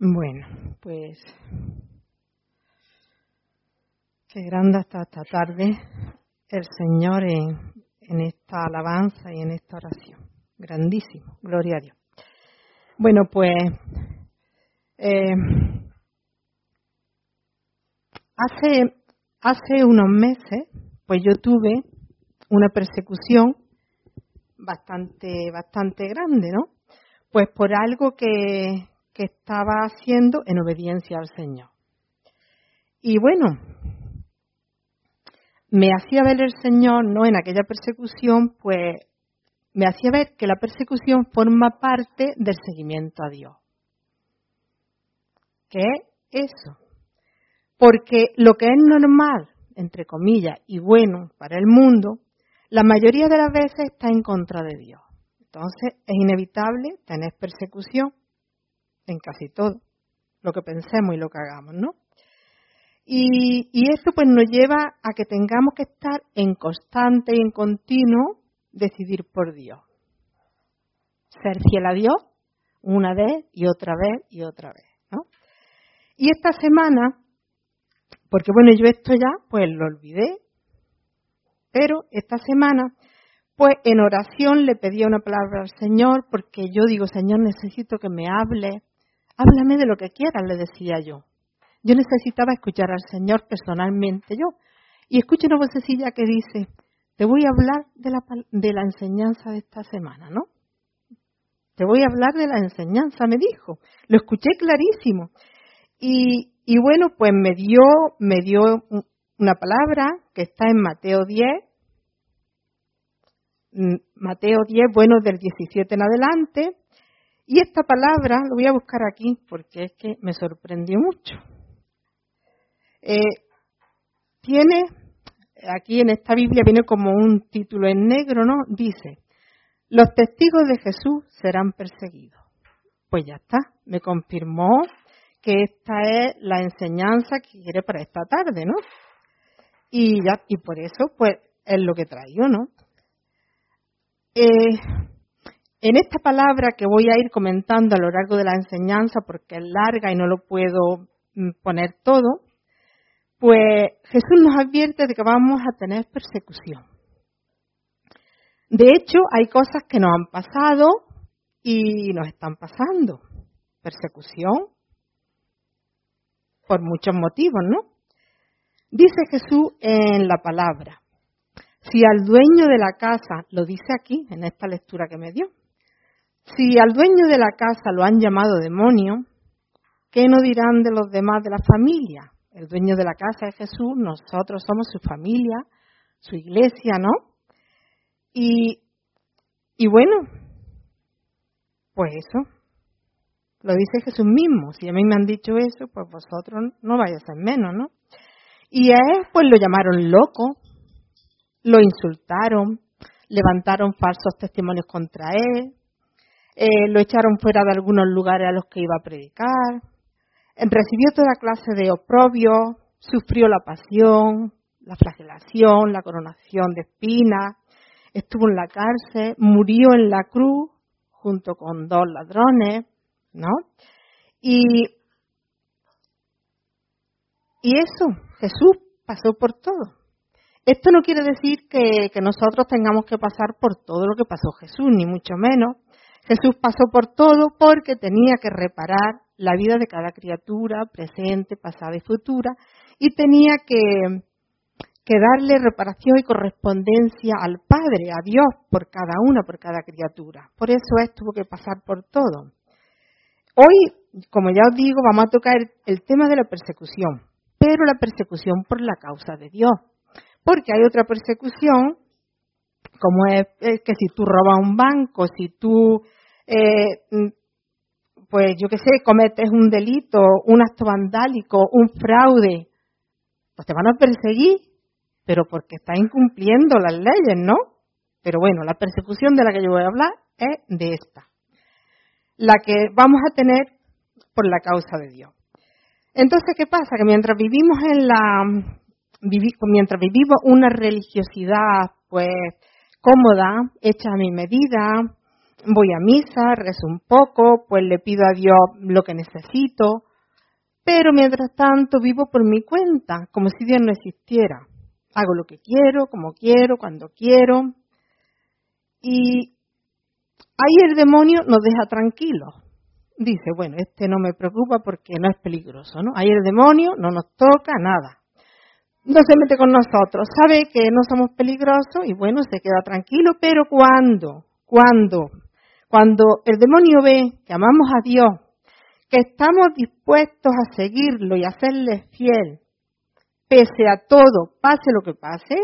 Bueno, pues qué grande está esta tarde el Señor en esta alabanza y en esta oración. Grandísimo, gloria a Dios. Bueno, pues hace unos meses, pues yo tuve una persecución bastante grande, ¿no? Pues por algo que estaba haciendo en obediencia al Señor. Y bueno, me hacía ver el Señor, ¿no? En aquella persecución, pues me hacía ver que la persecución forma parte del seguimiento a Dios. ¿Qué es eso? Porque lo que es normal, entre comillas, y bueno para el mundo, la mayoría de las veces está en contra de Dios. Entonces es inevitable tener persecución en casi todo, lo que pensemos y lo que hagamos, ¿no? Y esto pues nos lleva a que tengamos que estar en constante y en continuo decidir por Dios. Ser fiel a Dios una vez y otra vez y otra vez, ¿no? Y esta semana, porque bueno, yo esto ya pues lo olvidé, pero esta semana pues en oración le pedí una palabra al Señor porque yo digo, Señor, necesito que me hable. Háblame de lo que quieras, le decía yo. Yo necesitaba escuchar al Señor personalmente yo. Y escucho una vocecilla que dice, te voy a hablar de la enseñanza de esta semana, ¿no? Te voy a hablar de la enseñanza, me dijo. Lo escuché clarísimo. Y bueno, pues me dio una palabra que está en Mateo 10. Mateo 10, bueno, del 17 en adelante. Y esta palabra, lo voy a buscar aquí porque es que me sorprendió mucho. Tiene, aquí en esta Biblia viene como un título en negro, ¿no? Dice, los testigos de Jesús serán perseguidos. Pues ya está, me confirmó que esta es la enseñanza que quiere para esta tarde, ¿no? Y por eso, pues, es lo que traigo, ¿no? En esta palabra que voy a ir comentando a lo largo de la enseñanza, porque es larga y no lo puedo poner todo, pues Jesús nos advierte de que vamos a tener persecución. De hecho, hay cosas que nos han pasado y nos están pasando. Persecución por muchos motivos, ¿no? Dice Jesús en la palabra, si al dueño de la casa, lo dice aquí, en esta lectura que me dio, si al dueño de la casa lo han llamado demonio, ¿qué no dirán de los demás de la familia? El dueño de la casa es Jesús, nosotros somos su familia, su iglesia, ¿no? Y bueno, pues eso, lo dice Jesús mismo. Si a mí me han dicho eso, pues vosotros no vais a ser menos, ¿no? Y a él pues lo llamaron loco, lo insultaron, levantaron falsos testimonios contra él, lo echaron fuera de algunos lugares a los que iba a predicar, recibió toda clase de oprobios, sufrió la pasión, la flagelación, la coronación de espinas, estuvo en la cárcel, murió en la cruz junto con 2 ladrones, ¿no? Y eso, Jesús pasó por todo. Esto no quiere decir que nosotros tengamos que pasar por todo lo que pasó Jesús, ni mucho menos. Jesús pasó por todo porque tenía que reparar la vida de cada criatura, presente, pasada y futura, y tenía que darle reparación y correspondencia al Padre, a Dios, por cada una, por cada criatura. Por eso tuvo que pasar por todo. Hoy, como ya os digo, vamos a tocar el tema de la persecución, pero la persecución por la causa de Dios. Porque hay otra persecución, como es que si tú robas un banco, si tú, pues yo qué sé, cometes un delito, un acto vandálico, un fraude, pues te van a perseguir, pero porque estás incumpliendo las leyes, ¿no? Pero bueno, la persecución de la que yo voy a hablar es de esta, la que vamos a tener por la causa de Dios. Entonces, ¿qué pasa? Que mientras vivimos una religiosidad pues cómoda, hecha a mi medida, voy a misa, rezo un poco, pues le pido a Dios lo que necesito, pero mientras tanto vivo por mi cuenta, como si Dios no existiera. Hago lo que quiero, como quiero, cuando quiero. Y ahí el demonio nos deja tranquilos. Dice, bueno, este no me preocupa porque no es peligroso, ¿no? Ahí el demonio no nos toca nada. No se mete con nosotros, sabe que no somos peligrosos y bueno, se queda tranquilo, pero Cuando el demonio ve que amamos a Dios, que estamos dispuestos a seguirlo y a serle fiel, pese a todo, pase lo que pase,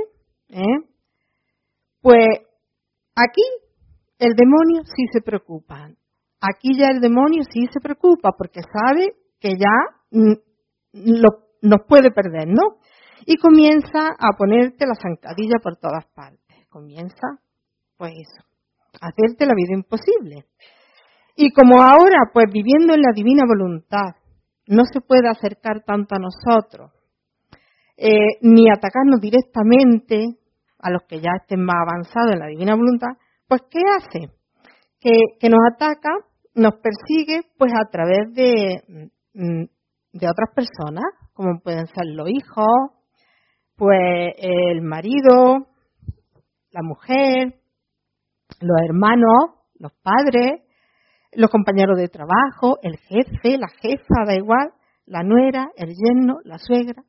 pues aquí el demonio sí se preocupa. Aquí ya el demonio sí se preocupa porque sabe que ya nos puede perder, ¿no? Y comienza a ponerte la zancadilla por todas partes. Comienza, pues eso, a hacerte la vida imposible. Y como ahora, pues viviendo en la divina voluntad, no se puede acercar tanto a nosotros, ni atacarnos directamente a los que ya estén más avanzados en la divina voluntad, pues ¿qué hace? Que nos ataca, nos persigue, pues a través de otras personas, como pueden ser los hijos, pues el marido, la mujer, los hermanos, los padres, los compañeros de trabajo, el jefe, la jefa, da igual, la nuera, el yerno, la suegra.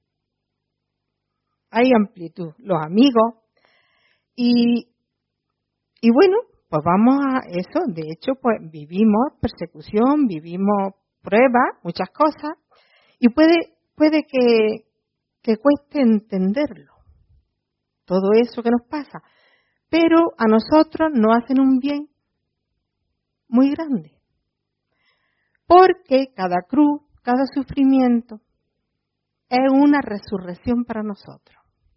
Hay amplitud, los amigos. Y bueno, pues vamos a eso. De hecho, pues vivimos persecución, vivimos pruebas, muchas cosas. Y puede que cueste entenderlo, todo eso que nos pasa. Pero a nosotros nos hacen un bien muy grande. Porque cada cruz, cada sufrimiento es una resurrección para nosotros.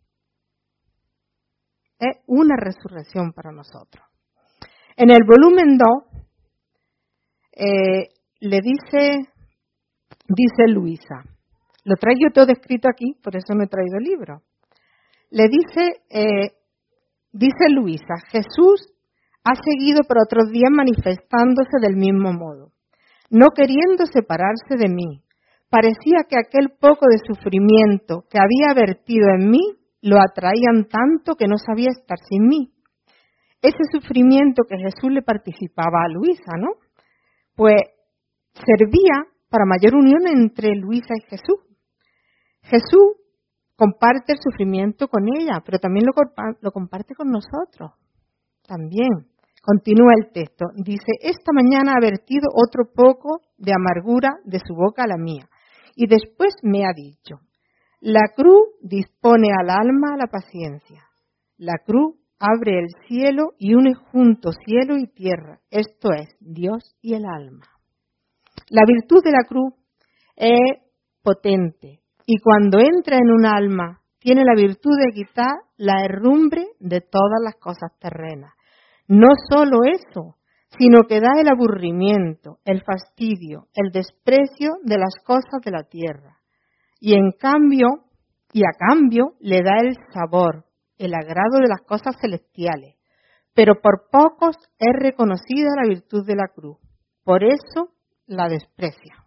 Es una resurrección para nosotros. En el volumen 2 le dice Luisa, lo traigo todo escrito aquí, por eso no he traído el libro. Le dice Luisa, Jesús ha seguido por otros días manifestándose del mismo modo, no queriendo separarse de mí. Parecía que aquel poco de sufrimiento que había vertido en mí lo atraían tanto que no sabía estar sin mí. Ese sufrimiento que Jesús le participaba a Luisa, ¿no? Pues servía para mayor unión entre Luisa y Jesús. Jesús comparte el sufrimiento con ella, pero también lo comparte con nosotros. También. Continúa el texto. Dice, esta mañana ha vertido otro poco de amargura de su boca a la mía. Y después me ha dicho, la cruz dispone al alma a la paciencia. La cruz abre el cielo y une juntos cielo y tierra. Esto es, Dios y el alma. La virtud de la cruz es potente. Y cuando entra en un alma, tiene la virtud de quitar la herrumbre de todas las cosas terrenas. No solo eso, sino que da el aburrimiento, el fastidio, el desprecio de las cosas de la tierra. Y a cambio, le da el sabor, el agrado de las cosas celestiales. Pero por pocos es reconocida la virtud de la cruz. Por eso la desprecia.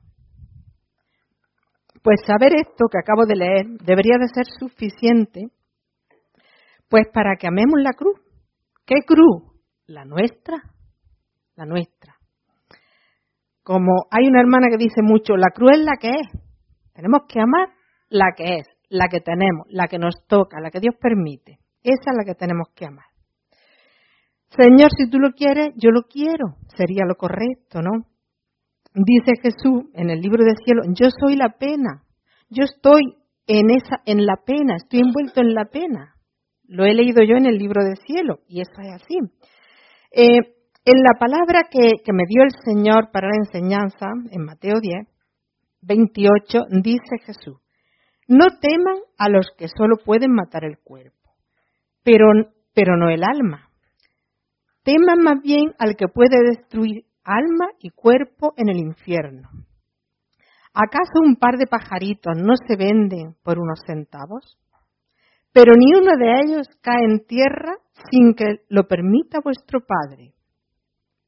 Pues saber esto que acabo de leer debería de ser suficiente, pues para que amemos la cruz. ¿Qué cruz? La nuestra. La nuestra. Como hay una hermana que dice mucho, la cruz es la que es. Tenemos que amar la que es, la que tenemos, la que nos toca, la que Dios permite. Esa es la que tenemos que amar. Señor, si tú lo quieres, yo lo quiero. Sería lo correcto, ¿no? Dice Jesús en el libro del cielo, yo soy la pena. Yo estoy en la pena, estoy envuelto en la pena. Lo he leído yo en el libro del cielo y eso es así. En la palabra que me dio el Señor para la enseñanza, en Mateo 10, 28, dice Jesús, no teman a los que solo pueden matar el cuerpo, pero no el alma. Teman más bien al que puede destruir alma y cuerpo en el infierno. ¿Acaso un par de pajaritos no se venden por unos centavos? Pero ni uno de ellos cae en tierra sin que lo permita vuestro Padre.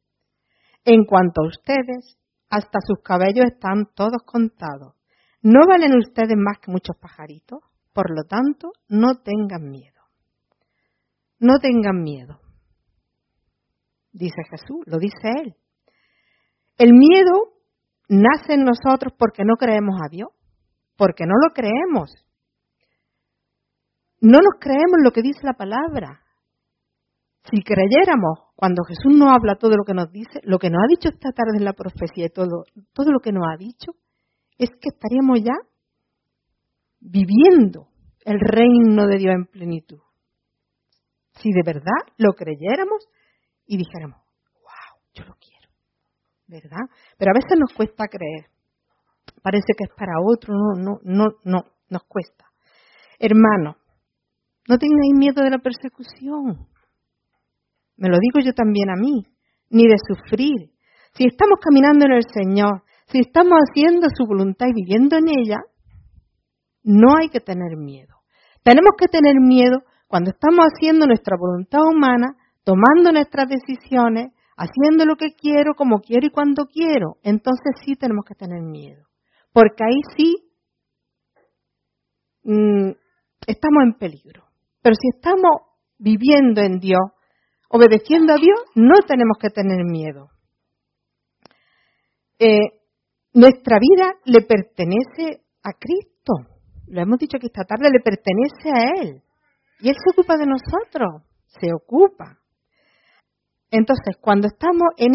En cuanto a ustedes, hasta sus cabellos están todos contados. ¿No valen ustedes más que muchos pajaritos? Por lo tanto, no tengan miedo. No tengan miedo. Dice Jesús, lo dice Él. El miedo nace en nosotros porque no creemos a Dios, porque no lo creemos. No nos creemos lo que dice la palabra. Si creyéramos, cuando Jesús nos habla todo lo que nos dice, lo que nos ha dicho esta tarde en la profecía y todo lo que nos ha dicho, es que estaríamos ya viviendo el reino de Dios en plenitud. Si de verdad lo creyéramos y dijéramos, wow, yo lo quiero, ¿verdad? Pero a veces nos cuesta creer. Parece que es para otro, no, nos cuesta. Hermanos, no tengáis miedo de la persecución. Me lo digo yo también a mí, ni de sufrir. Si estamos caminando en el Señor, si estamos haciendo su voluntad y viviendo en ella, no hay que tener miedo. Tenemos que tener miedo cuando estamos haciendo nuestra voluntad humana, tomando nuestras decisiones, haciendo lo que quiero, como quiero y cuando quiero. Entonces sí tenemos que tener miedo. Porque ahí sí estamos en peligro. Pero si estamos viviendo en Dios, obedeciendo a Dios, no tenemos que tener miedo. Nuestra vida le pertenece a Cristo. Lo hemos dicho que esta tarde le pertenece a Él. Y Él se ocupa de nosotros. Se ocupa. Entonces, cuando estamos en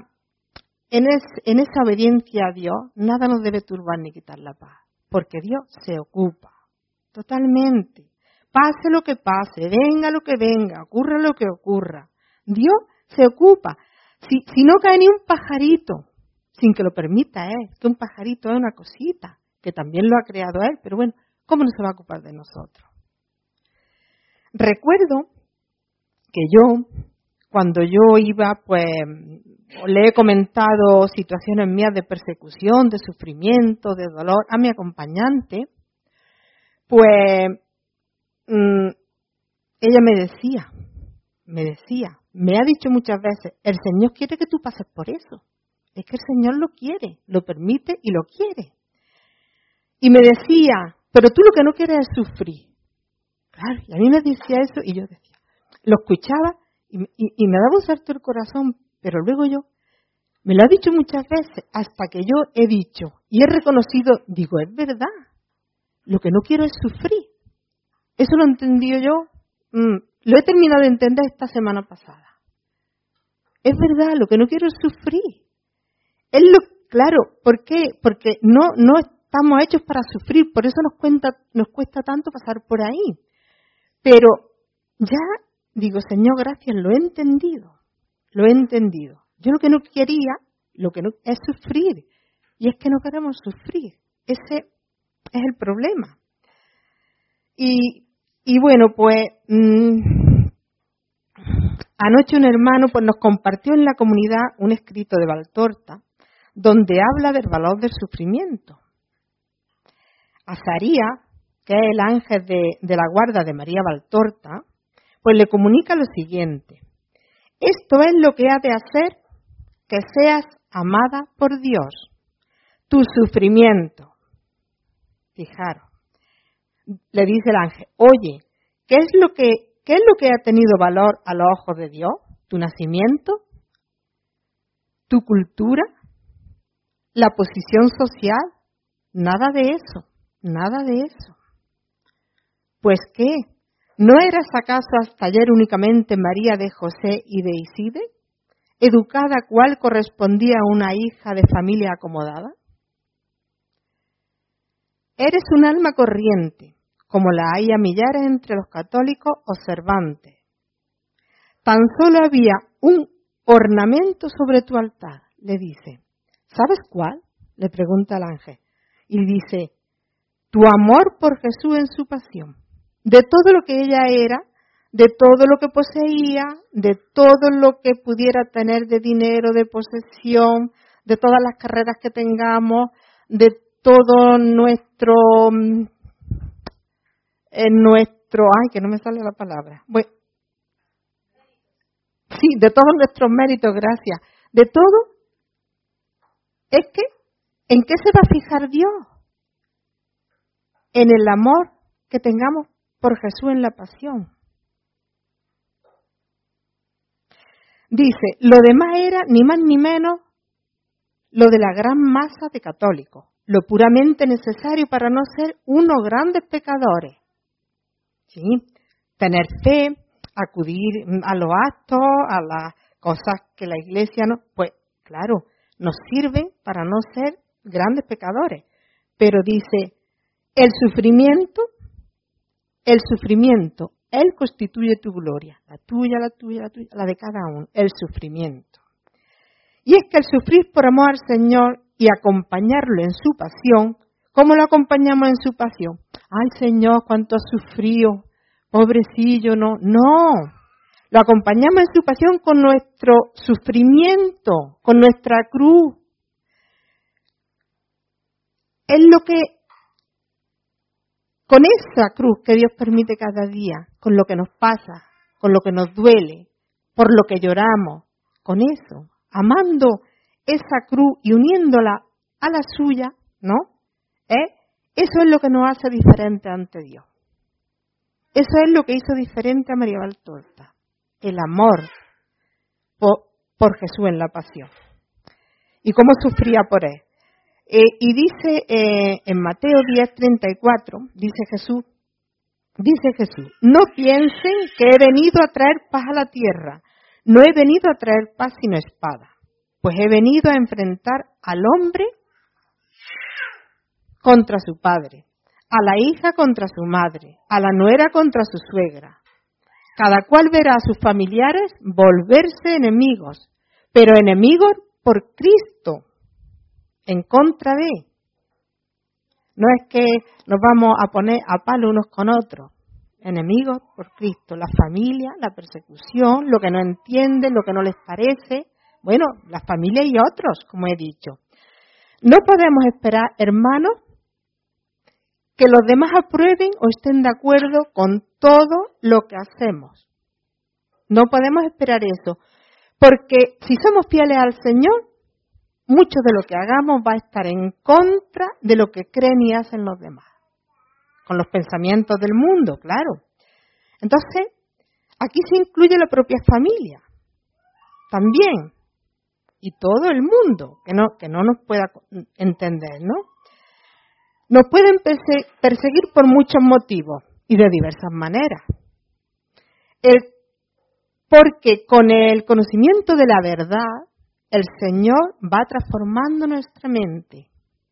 esa obediencia a Dios, nada nos debe turbar ni quitar la paz. Porque Dios se ocupa. Totalmente. Pase lo que pase, venga lo que venga, ocurra lo que ocurra. Dios se ocupa. Si no cae ni un pajarito, sin que lo permita Él, que un pajarito es una cosita, que también lo ha creado Él, pero bueno, ¿cómo no se va a ocupar de nosotros? Recuerdo que cuando yo iba, pues, le he comentado situaciones mías de persecución, de sufrimiento, de dolor a mi acompañante, pues, ella me ha dicho muchas veces, el Señor quiere que tú pases por eso. Es que el Señor lo quiere, lo permite y lo quiere. Y me decía, pero tú lo que no quieres es sufrir. Claro, y a mí me decía eso y yo decía, lo escuchaba y me daba un salto el corazón, pero luego me lo ha dicho muchas veces, hasta que yo he dicho y he reconocido, digo, es verdad, lo que no quiero es sufrir. Eso lo he entendido yo, lo he terminado de entender esta semana pasada. Es verdad, lo que no quiero es sufrir. Claro, ¿por qué? Porque no estamos hechos para sufrir, por eso nos cuesta tanto pasar por ahí. Pero ya digo, Señor, gracias, lo he entendido. Yo lo que no quería, es sufrir. Y es que no queremos sufrir. Ese es el problema. Y bueno, pues anoche un hermano pues nos compartió en la comunidad un escrito de Valtorta donde habla del valor del sufrimiento. Azarías, que es el ángel de la guarda de María Valtorta, pues le comunica lo siguiente: esto es lo que ha de hacer que seas amada por Dios, tu sufrimiento. Fijaros, le dice el ángel, oye, ¿qué es lo que ha tenido valor a los ojos de Dios? ¿Tu nacimiento? ¿Tu cultura? ¿La posición social? Nada de eso. Pues ¿qué? ¿No eras acaso hasta ayer únicamente María de José y de Iside, educada cual correspondía a una hija de familia acomodada? Eres un alma corriente, como la hay a millares entre los católicos observantes. Tan solo había un ornamento sobre tu altar, le dice. ¿Sabes cuál? Le pregunta el ángel. Y dice, tu amor por Jesús en su pasión. De todo lo que ella era, de todo lo que poseía, de todo lo que pudiera tener de dinero, de posesión, de todas las carreras que tengamos, de todo nuestro, ay, que no me sale la palabra. Bueno, sí, de todos nuestros méritos, gracias. De todo, es que, ¿en qué se va a fijar Dios? En el amor que tengamos por Jesús en la pasión. Dice, lo demás era ni más ni menos lo de la gran masa de católicos, lo puramente necesario para no ser unos grandes pecadores. ¿Sí? Tener fe, acudir a los actos, a las cosas que la Iglesia no, pues claro, nos sirven para no ser grandes pecadores. Pero dice, el sufrimiento, Él constituye tu gloria, la tuya, la de cada uno, el sufrimiento. Y es que el sufrir por amor al Señor y acompañarlo en su pasión, ¿cómo lo acompañamos en su pasión? Ay Señor, cuánto has sufrido, pobrecillo, no, lo acompañamos en su pasión con nuestro sufrimiento, con nuestra cruz. Es lo que, con esa cruz que Dios permite cada día, con lo que nos pasa, con lo que nos duele, por lo que lloramos, con eso, amando esa cruz y uniéndola a la suya, ¿no? Eso es lo que nos hace diferente ante Dios. Eso es lo que hizo diferente a María Valtorta, el amor por Jesús en la pasión. Y cómo sufría por Él. Y dice en Mateo 10:34, dice Jesús, no piensen que he venido a traer paz a la tierra, no he venido a traer paz sino espada, pues he venido a enfrentar al hombre contra su padre, a la hija contra su madre, a la nuera contra su suegra. Cada cual verá a sus familiares volverse enemigos, pero enemigos por Cristo, en contra de. No es que nos vamos a poner a palo unos con otros, enemigos por Cristo, la familia, la persecución, lo que no entienden, lo que no les parece, bueno, la familia y otros, como he dicho. No podemos esperar, hermanos, que los demás aprueben o estén de acuerdo con todo lo que hacemos. No podemos esperar eso, porque si somos fieles al Señor, mucho de lo que hagamos va a estar en contra de lo que creen y hacen los demás, con los pensamientos del mundo, claro. Entonces, aquí se incluye la propia familia, también, y todo el mundo, que no nos pueda entender, ¿no? Nos pueden perseguir por muchos motivos y de diversas maneras. Porque con el conocimiento de la verdad, el Señor va transformando nuestra mente.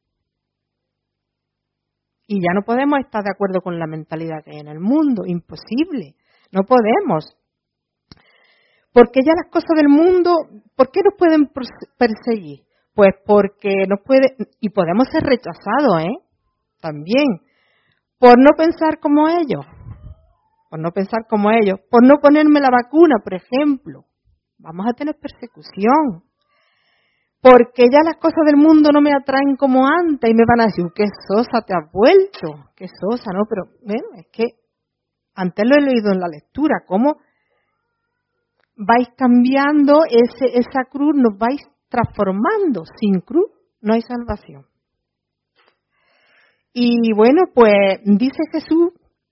Y ya no podemos estar de acuerdo con la mentalidad que hay en el mundo, imposible, no podemos. Porque ya las cosas del mundo, ¿por qué nos pueden perseguir? Pues porque y podemos ser rechazados, también, por no pensar como ellos, por no ponerme la vacuna, por ejemplo, vamos a tener persecución, porque ya las cosas del mundo no me atraen como antes y me van a decir, qué sosa te has vuelto, qué sosa, ¿no? Pero bueno, es que antes lo he leído en la lectura, cómo vais cambiando esa cruz, nos vais transformando, sin cruz no hay salvación. Y bueno, pues dice Jesús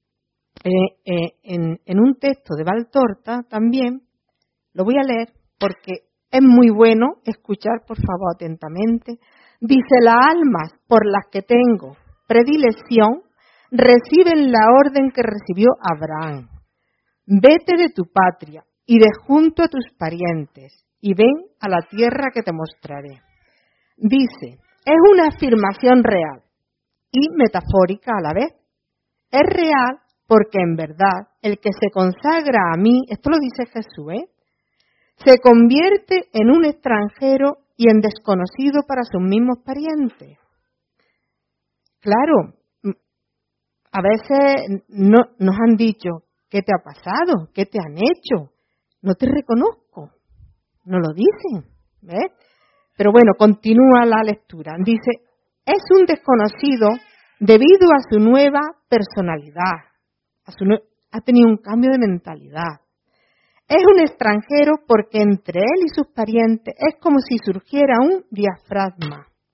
en un texto de Valtorta también, lo voy a leer porque es muy bueno escuchar, por favor, atentamente. Dice, las almas por las que tengo predilección reciben la orden que recibió Abraham. Vete de tu patria y de junto a tus parientes y ven a la tierra que te mostraré. Dice, es una afirmación real y metafórica a la vez. Es real porque en verdad el que se consagra a mí, esto lo dice Jesús, se convierte en un extranjero y en desconocido para sus mismos parientes. Claro, a veces nos han dicho, ¿qué te ha pasado? ¿Qué te han hecho? No te reconozco. No lo dicen, ¿ves? Pero bueno, continúa la lectura. Dice, es un desconocido debido a su nueva personalidad. Ha tenido un cambio de mentalidad. Es un extranjero porque entre él y sus parientes es como si surgiera un diafragma.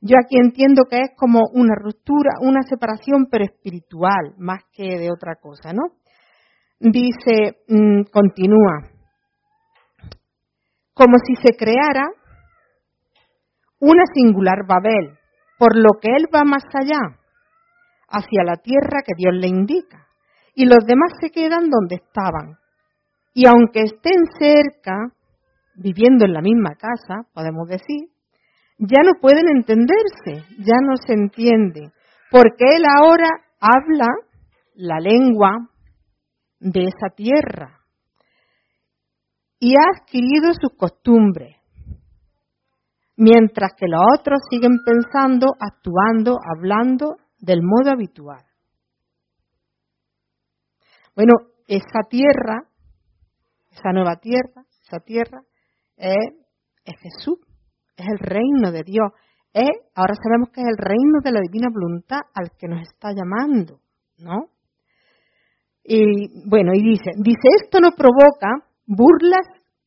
Yo aquí entiendo que es como una ruptura, una separación, pero espiritual, más que de otra cosa, ¿no? Dice, continúa, como si se creara una singular Babel, por lo que él va más allá, hacia la tierra que Dios le indica, y los demás se quedan donde estaban. Y aunque estén cerca, viviendo en la misma casa, podemos decir, ya no pueden entenderse, ya no se entiende, porque él ahora habla la lengua de esa tierra y ha adquirido sus costumbres, mientras que los otros siguen pensando, actuando, hablando del modo habitual. Bueno, esa tierra, esa nueva tierra, esa tierra es Jesús, es el reino de Dios, ahora sabemos que es el reino de la divina voluntad al que nos está llamando, ¿no? Y bueno, y dice, esto no provoca burlas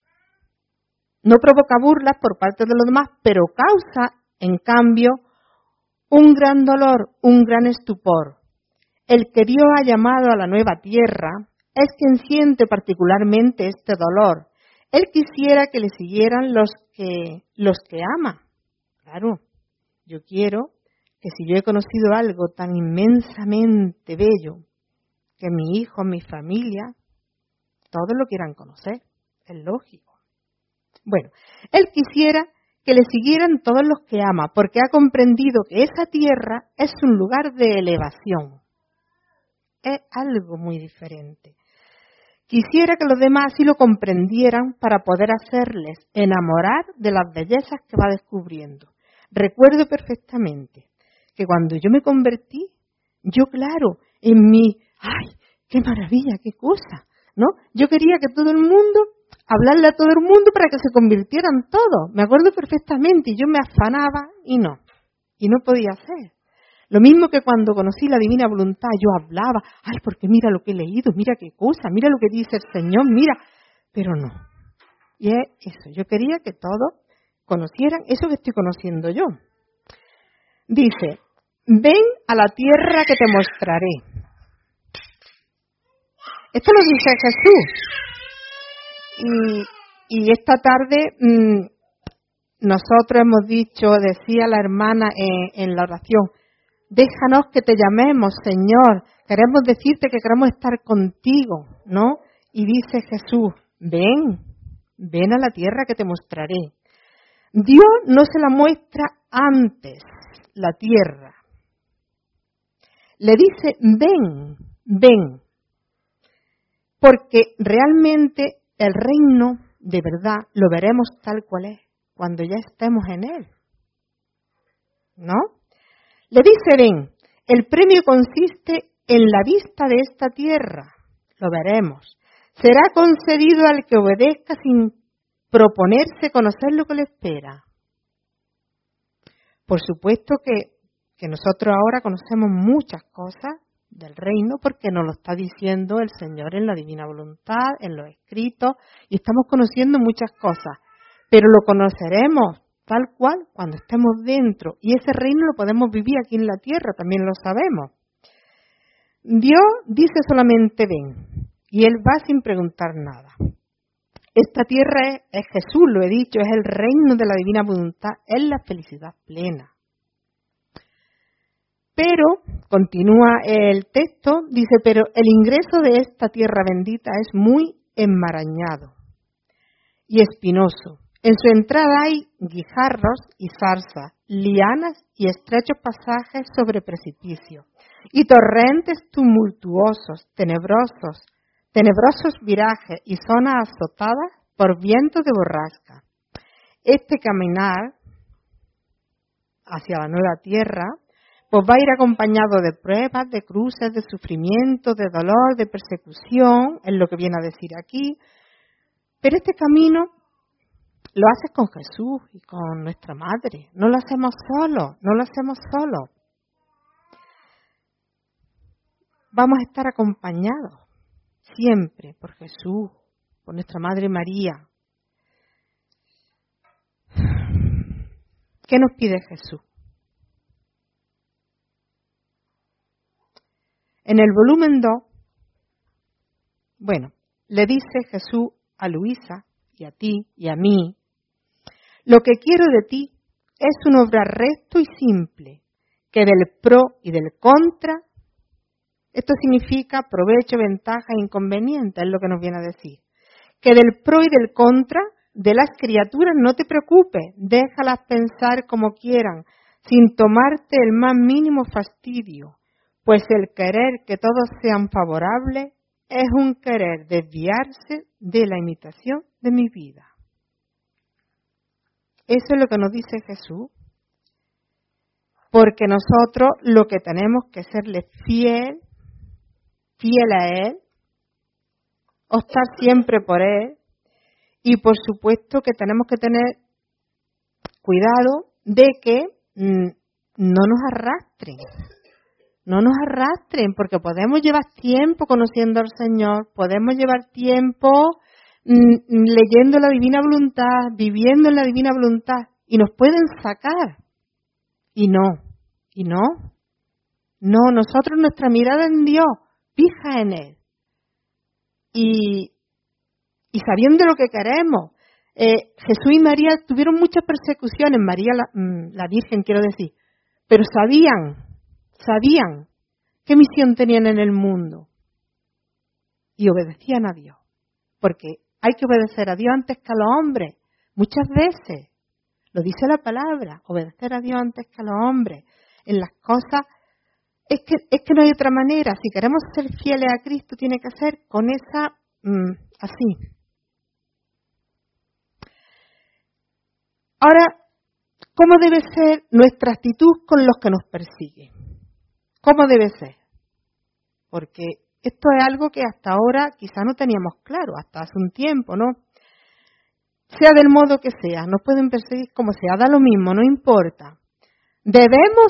por parte de los demás, pero causa, en cambio, un gran dolor, un gran estupor. El que Dios ha llamado a la nueva tierra es quien siente particularmente este dolor. Él quisiera que le siguieran los que ama. Claro, yo quiero que si yo he conocido algo tan inmensamente bello, que mi hijo, mi familia, todos lo quieran conocer, es lógico. Bueno, él quisiera que le siguieran todos los que ama, porque ha comprendido que esa tierra es un lugar de elevación. Es algo muy diferente. Quisiera que los demás así lo comprendieran para poder hacerles enamorar de las bellezas que va descubriendo. Recuerdo perfectamente que cuando yo me convertí, yo claro, en mi, ¡ay, qué maravilla, qué cosa! ¿No? Yo quería que todo el mundo, hablarle a todo el mundo para que se convirtieran todos. Me acuerdo perfectamente y yo me afanaba y no podía hacer. Lo mismo que cuando conocí la divina voluntad, yo hablaba, ay, porque mira lo que he leído, mira qué cosa, mira lo que dice el Señor, mira, pero no. Y es eso, yo quería que todos conocieran eso que estoy conociendo yo. Dice, ven a la tierra que te mostraré. Esto lo dice Jesús. Y esta tarde nosotros hemos dicho, decía la hermana en la oración, déjanos que te llamemos, Señor, queremos decirte que queremos estar contigo, ¿no? Y dice Jesús, ven a la tierra que te mostraré. Dios no se la muestra antes, la tierra. Le dice, ven, porque realmente el reino de verdad lo veremos tal cual es, cuando ya estemos en él, ¿no? Le dice, ven, el premio consiste en la vista de esta tierra, lo veremos. Será concedido al que obedezca sin proponerse conocer lo que le espera. Por supuesto que nosotros ahora conocemos muchas cosas del reino porque nos lo está diciendo el Señor en la divina voluntad, en los escritos, y estamos conociendo muchas cosas, pero lo conoceremos tal cual cuando estemos dentro, y ese reino lo podemos vivir aquí en la tierra, también lo sabemos. Dios dice solamente ven, y Él va sin preguntar nada. Esta tierra es Jesús, lo he dicho, es el reino de la divina voluntad, es la felicidad plena. Pero, continúa el texto, dice, pero el ingreso de esta tierra bendita es muy enmarañado y espinoso. En su entrada hay guijarros y zarzas, lianas y estrechos pasajes sobre precipicios, y torrentes tumultuosos, tenebrosos virajes y zonas azotadas por vientos de borrasca. Este caminar hacia la nueva tierra pues va a ir acompañado de pruebas, de cruces, de sufrimiento, de dolor, de persecución, es lo que viene a decir aquí. Pero este camino lo haces con Jesús y con nuestra Madre. No lo hacemos solos. Vamos a estar acompañados siempre por Jesús, por nuestra Madre María. ¿Qué nos pide Jesús? En el volumen 2, le dice Jesús a Luisa y a ti y a mí, lo que quiero de ti es un obrar recto y simple, que del pro y del contra, esto significa provecho, ventaja e inconveniente, es lo que nos viene a decir, que del pro y del contra de las criaturas no te preocupes, déjalas pensar como quieran, sin tomarte el más mínimo fastidio, pues el querer que todos sean favorables es un querer desviarse de la imitación de mi vida. Eso es lo que nos dice Jesús, porque nosotros lo que tenemos que serle fiel a Él, optar siempre por Él, y por supuesto que tenemos que tener cuidado de que no nos arrastren, porque podemos llevar tiempo conociendo al Señor, podemos llevar tiempo leyendo la divina voluntad, viviendo en la divina voluntad, y nos pueden sacar. Y no, nosotros nuestra mirada en Dios, fija en Él, y sabiendo lo que queremos. Jesús y María tuvieron muchas persecuciones, María la Virgen quiero decir, pero sabían qué misión tenían en el mundo y obedecían a Dios, porque hay que obedecer a Dios antes que a los hombres, muchas veces, lo dice la palabra, obedecer a Dios antes que a los hombres, en las cosas, es que no hay otra manera, si queremos ser fieles a Cristo tiene que ser con esa, así. Ahora, ¿cómo debe ser nuestra actitud con los que nos persiguen? ¿Cómo debe ser? Porque esto es algo que hasta ahora quizá no teníamos claro, hasta hace un tiempo, ¿no? Sea del modo que sea, nos pueden perseguir como sea, da lo mismo, no importa. Debemos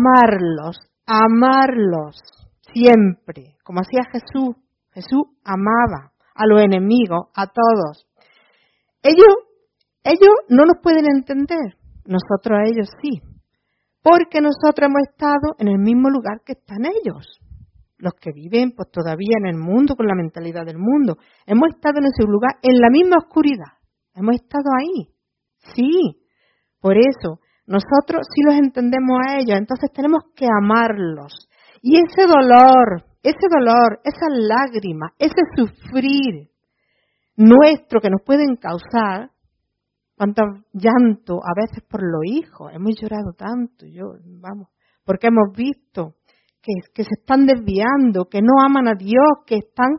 amarlos siempre, como hacía Jesús. Jesús amaba a los enemigos, a todos. Ellos no nos pueden entender, nosotros a ellos sí, porque nosotros hemos estado en el mismo lugar que están ellos, los que viven pues todavía en el mundo, con la mentalidad del mundo. Hemos estado en ese lugar, en la misma oscuridad, hemos estado ahí, sí, por eso nosotros sí los entendemos a ellos, entonces tenemos que amarlos. Y ese dolor, esas lágrimas, ese sufrir nuestro que nos pueden causar, cuánto llanto a veces por los hijos, hemos llorado tanto, porque hemos visto que se están desviando, que no aman a Dios, que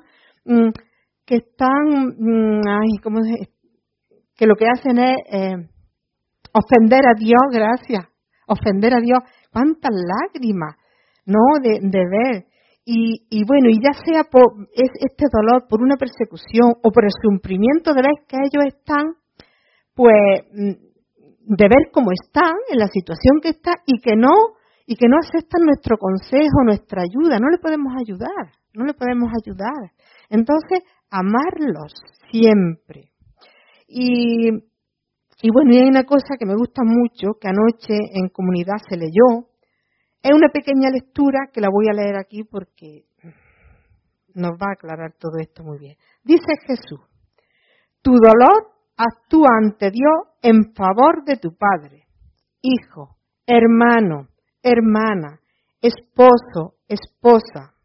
lo que hacen es ofender a Dios, ofender a Dios, cuántas lágrimas, ¿no? De ver. Y ya sea por este dolor, por una persecución o por el sufrimiento de ver que ellos están, pues, de ver cómo están, en la situación que están, y que no aceptan nuestro consejo, nuestra ayuda, no le podemos ayudar. Entonces, amarlos siempre. Y hay una cosa que me gusta mucho, que anoche en comunidad se leyó. Es una pequeña lectura que la voy a leer aquí porque nos va a aclarar todo esto muy bien. Dice Jesús: tu dolor actúa ante Dios en favor de tu padre, hijo, hermano, hermana, esposo, esposa.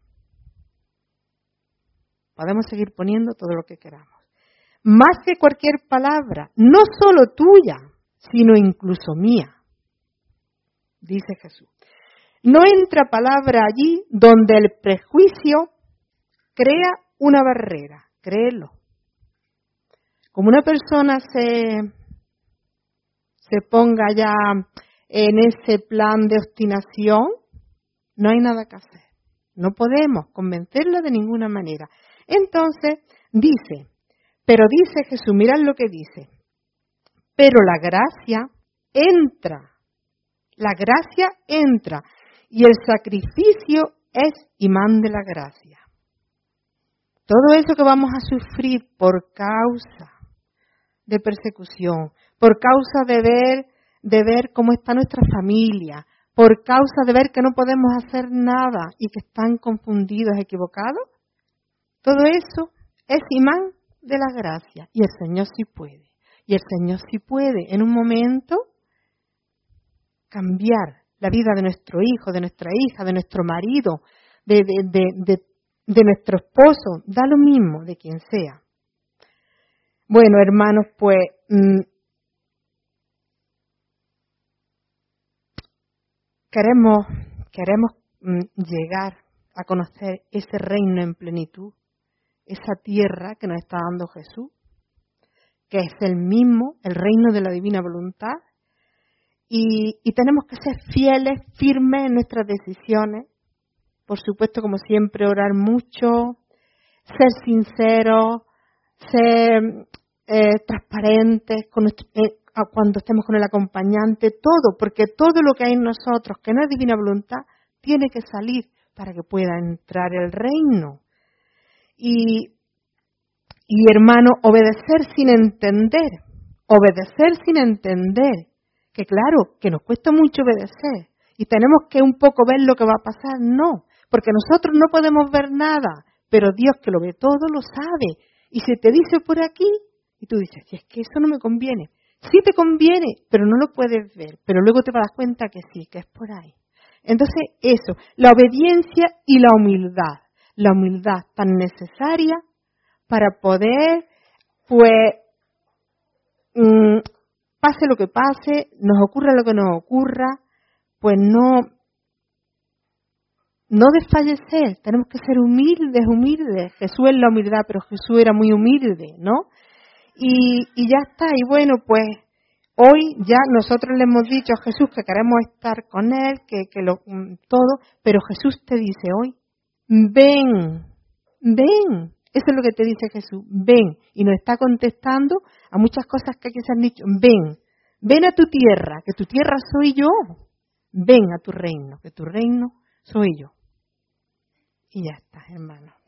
Podemos seguir poniendo todo lo que queramos. Más que cualquier palabra, no solo tuya, sino incluso mía, dice Jesús. No entra palabra allí donde el prejuicio crea una barrera, créelo. Como una persona se ponga ya en ese plan de obstinación, no hay nada que hacer. No podemos convencerla de ninguna manera. Entonces, dice Jesús, mirad lo que dice, pero la gracia entra, y el sacrificio es imán de la gracia. Todo eso que vamos a sufrir por causa de persecución, por causa de ver cómo está nuestra familia, por causa de ver que no podemos hacer nada y que están confundidos, equivocados. Todo eso es imán de la gracia. Y el Señor sí puede. Y el Señor sí puede en un momento cambiar la vida de nuestro hijo, de nuestra hija, de nuestro marido, de nuestro esposo. Da lo mismo de quien sea. Bueno, hermanos, pues queremos llegar a conocer ese reino en plenitud, esa tierra que nos está dando Jesús, que es el mismo, el reino de la divina voluntad, y tenemos que ser fieles, firmes en nuestras decisiones, por supuesto, como siempre, orar mucho, ser sinceros, ser transparentes cuando estemos con el acompañante, todo, porque todo lo que hay en nosotros, que no es divina voluntad, tiene que salir para que pueda entrar el reino. Y hermano, obedecer sin entender, que claro, que nos cuesta mucho obedecer, y tenemos que un poco ver lo que va a pasar, no, porque nosotros no podemos ver nada, pero Dios que lo ve todo lo sabe, y se te dice por aquí, y tú dices, si es que eso no me conviene, sí te conviene, pero no lo puedes ver, pero luego te das cuenta que sí, que es por ahí. Entonces eso, la obediencia y la humildad tan necesaria para poder, pues, pase lo que pase, nos ocurra lo que nos ocurra, pues no desfallecer, tenemos que ser humildes. Jesús es la humildad, pero Jesús era muy humilde, ¿no? Y ya está, y bueno, pues hoy ya nosotros le hemos dicho a Jesús que queremos estar con Él, que todo, pero Jesús te dice hoy, ven. Eso es lo que te dice Jesús, ven. Y nos está contestando a muchas cosas que aquí se han dicho, ven a tu tierra, que tu tierra soy yo. Ven a tu reino, que tu reino soy yo. Y ya está, hermano.